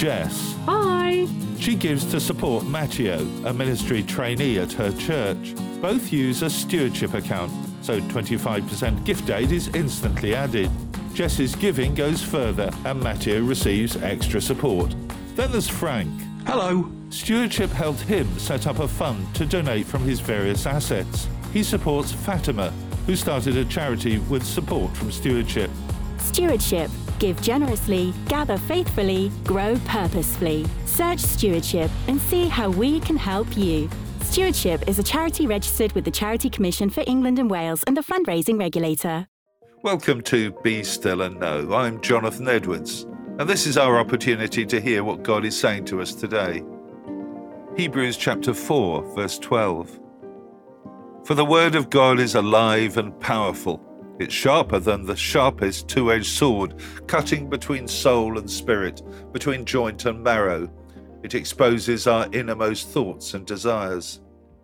Jess. Hi. She gives to support Matteo, a ministry trainee at her church. Both use a stewardship account, so 25% gift aid is instantly added. Jess's giving goes further and Matteo receives extra support. Then there's Frank. Hello. Stewardship helped him set up a fund to donate from his various assets. He supports Fatima, who started a charity with support from Stewardship. Stewardship. Give generously, gather faithfully, grow purposefully. Search Stewardship and see how we can help you. Stewardship is a charity registered with the Charity Commission for England and Wales and the fundraising regulator. Welcome to Be Still and Know. I'm Jonathan Edwards, and this is our opportunity to hear what God is saying to us today. Hebrews chapter 4, verse 12. For the word of God is alive and powerful. It's sharper than the sharpest two-edged sword, cutting between soul and spirit, between joint and marrow. It exposes our innermost thoughts and desires.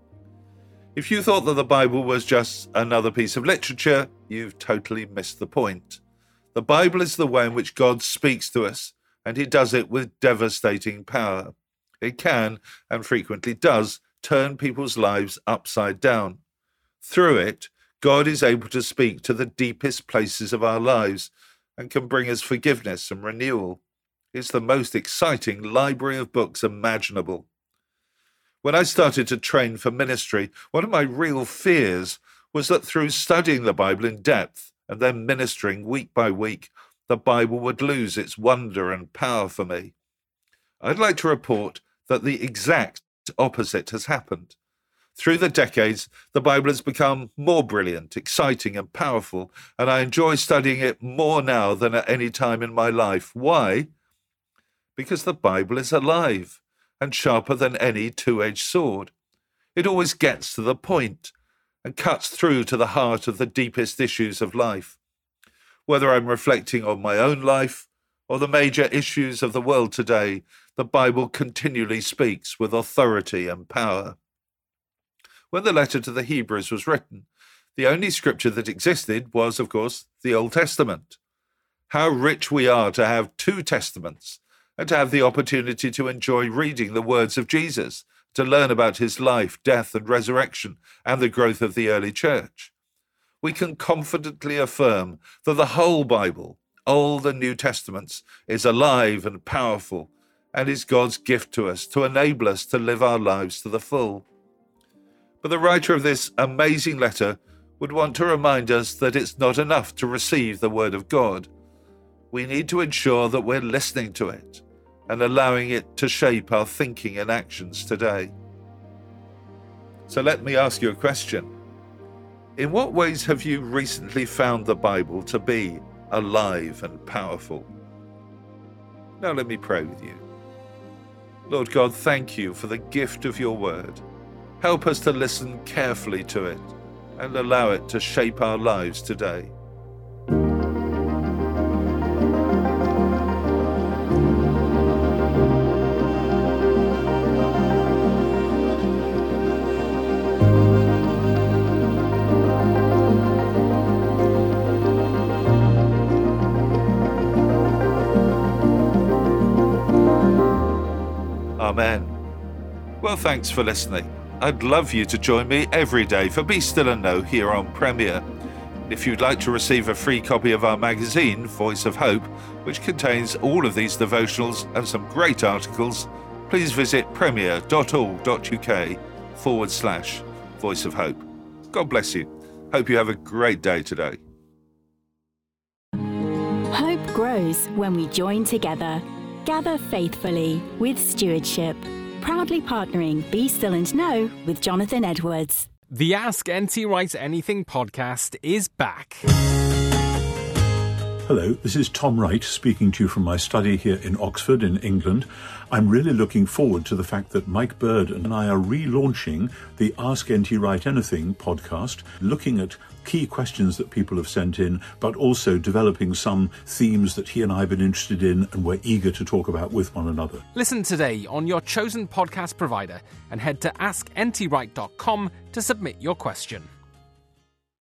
If you thought that the Bible was just another piece of literature, you've totally missed the point. The Bible is the way in which God speaks to us, and he does it with devastating power. It can, and frequently does, turn people's lives upside down. Through it, God is able to speak to the deepest places of our lives and can bring us forgiveness and renewal. It's the most exciting library of books imaginable. When I started to train for ministry, one of my real fears was that through studying the Bible in depth and then ministering week by week, the Bible would lose its wonder and power for me. I'd like to report that the exact opposite has happened. Through the decades, the Bible has become more brilliant, exciting, and powerful, and I enjoy studying it more now than at any time in my life. Why? Because the Bible is alive and sharper than any two-edged sword. It always gets to the point and cuts through to the heart of the deepest issues of life. Whether I'm reflecting on my own life or the major issues of the world today, the Bible continually speaks with authority and power. When the letter to the Hebrews was written, the only scripture that existed was, of course, the Old Testament. How rich we are to have two testaments and to have the opportunity to enjoy reading the words of Jesus, to learn about his life, death, and resurrection, and the growth of the early church. We can confidently affirm that the whole Bible, Old and New Testaments, is alive and powerful and is God's gift to us to enable us to live our lives to the full. But the writer of this amazing letter would want to remind us that it's not enough to receive the Word of God. We need to ensure that we're listening to it and allowing it to shape our thinking and actions today. So let me ask you a question. In what ways have you recently found the Bible to be alive and powerful? Now let me pray with you. Lord God, thank you for the gift of your Word. Help us to listen carefully to it and allow it to shape our lives today. Amen. Well, thanks for listening. I'd love you to join me every day for Be Still and Know here on Premier. If you'd like to receive a free copy of our magazine, Voice of Hope, which contains all of these devotionals and some great articles, please visit premier.org.uk/Voice of Hope. God bless you. Hope you have a great day today. Hope grows when we join together. Gather faithfully with Stewardship. Proudly partnering Be Still and Know with Jonathan Edwards. The Ask NT Wright Anything podcast is back. Hello, this is Tom Wright speaking to you from my study here in Oxford in England. I'm really looking forward to the fact that Mike Bird and I are relaunching the Ask NT Wright Anything podcast, looking at key questions that people have sent in, but also developing some themes that he and I have been interested in and we're eager to talk about with one another. Listen today on your chosen podcast provider and head to askntwright.com to submit your question.